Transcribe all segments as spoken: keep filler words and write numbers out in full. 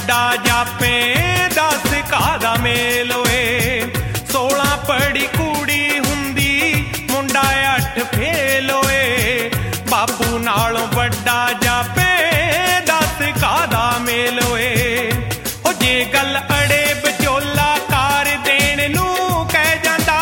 ਵੱਡਾ ਜਾਪੇ ਦਸ ਕਾਦਾ ਮੇਲ ਓਏ। ਸੋਲਾਂ ਪੜੀ ਕੁੜੀ ਹੁੰਦੀ ਮੁੰਡਾ ਅੱਠ ਫੇਲ ਓਏ। ਬਾਪੂ ਨਾਲੋਂ ਵੱਡਾ ਜਾਪੇ ਦਸ ਕਾਦਾ ਮੇਲ ਓਏ। ਉਹ ਜੇ ਗੱਲ ਅੜੇ ਵਿਚੋਲਾ ਕਾਰ ਦੇਣ ਨੂੰ ਕਹਿ ਜਾਂਦਾ,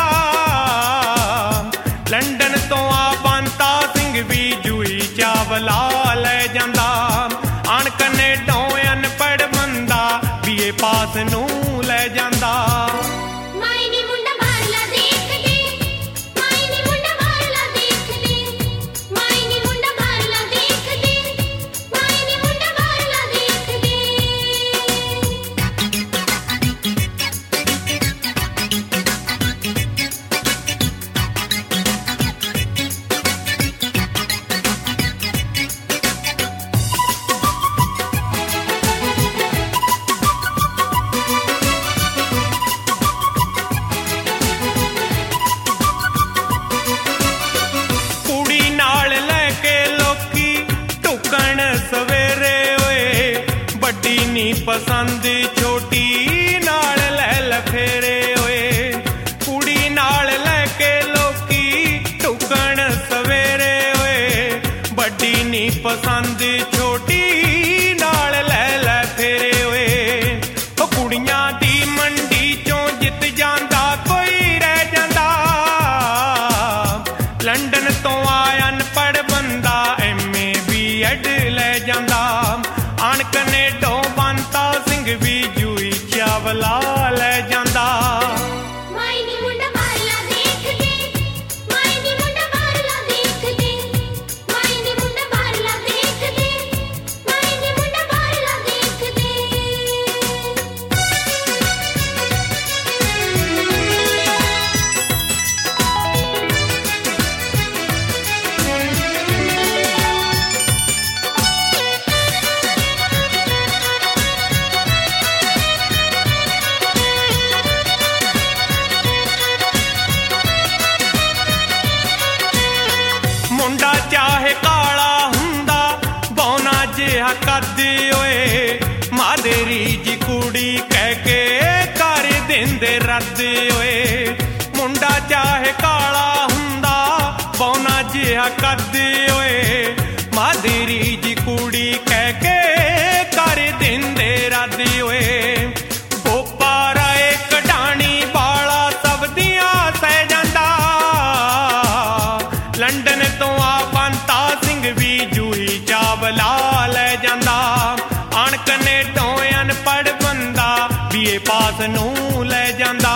ਲੰਡਨ ਤੋਂ ਆ ਬੰਤਾ ਸਿੰਘ ਵੀ ਜੂਈ ਚਾਵਲਾ ਲੈ ਜਾਂਦਾ। ਆਣ ਕਨੇਡੋਂ ਅਨਪੜ੍ਹ ਬੰਦਾ ਬੀਏ ਪਾਸ ਨੂੰ ਲੈ ਜਾਂਦਾ। ਸਵੇਰੇ ਓਏ ਵੱਡੀ ਨੀ ਪਸੰਦ ਛੋਟੀ ਨਾਲ ਲੈ ਲੈ ਫੇਰੇ ਓਏ। ਕੁੜੀ ਨਾਲ ਲੈ ਕੇ ਲੋਕੀ ਢੁਕਣ ਸਵੇਰੇ ਓਏ ਵੱਡੀ ਨੀ ਪਸੰਦ ਛੋਟੀ ਨਾਲ ਲੈ ਲੈ ਫੇਰੇ ਓਏ। ਉਹ ਕੁੜੀਆਂ ਦੀ ਮੰਡੀ ਚੋਂ ਜਿੱਤ ਜਾਂਦਾ ਕੋਈ ਰਹਿ ਜਾਂਦਾ, ਲੰਡਨ ਤੋਂ ਆਇਆ ਅਨਪੜ੍ਹ ਬੰਦਾ ਐਮਏ ਬੀ ਐਡ ਲੈ ਜਾਂਦਾ। ਆਣ ਕਨੇਡੋਂ ਬੰਤਾ ਸਿੰਘ ਵੀ ਜੂਈ ਚਾਵਲਾ ਲੈ ਜਾਂਦਾ। ਮੁੰਡਾ ਚਾਹੇ ਕਾਲਾ ਹੁੰਦਾ ਬੌਨਾ ਜਿਹਾ ਕੱਦ ਓਏ। ਮਾਦਰੀ ਜੀ ਕੁੜੀ ਕਹਿ ਕੇ ਕਰ ਦਿੰਦੇ ਰੱਦ ਓਏ। ਮੁੰਡਾ ਚਾਹੇ ਕਾਲਾ ਹੁੰਦਾ ਬੌਨਾ ਜਿਹਾ ਕੱਦ ਓਏ। ਮਾਦਰੀ ਜੀ ਕੁੜੀ ਕਹਿ ਕੇ ਕਰ ਦਿੰਦੇ ਰੱਦ ਓਏ। ਬੋਪਾ ਰਾਏ ਕਢਾਣੀ ਵਾਲਾ ਸਭ ਦੀਆਂ ਸਹਿ ਜਾਂਦਾ, ਲੰਡਨ ਤੋਂ ਆ ਬੰਤਾ ਸਿੰਘ ਵੀ ਜੂਈ ਚਾਵਲਾ ਲੈ ਜਾਂਦਾ। ਆਣ ਕਨੇਡੋਂ ਅਨਪੜ੍ਹ ਬੰਦਾ ਬੀਏ ਪਾਸ ਨੂੰ ਲੈ ਜਾਂਦਾ।